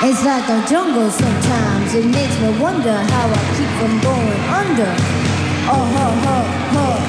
It's like a jungle sometimes. It makes me wonder how I keep from going under. Oh, ho, ho, ho.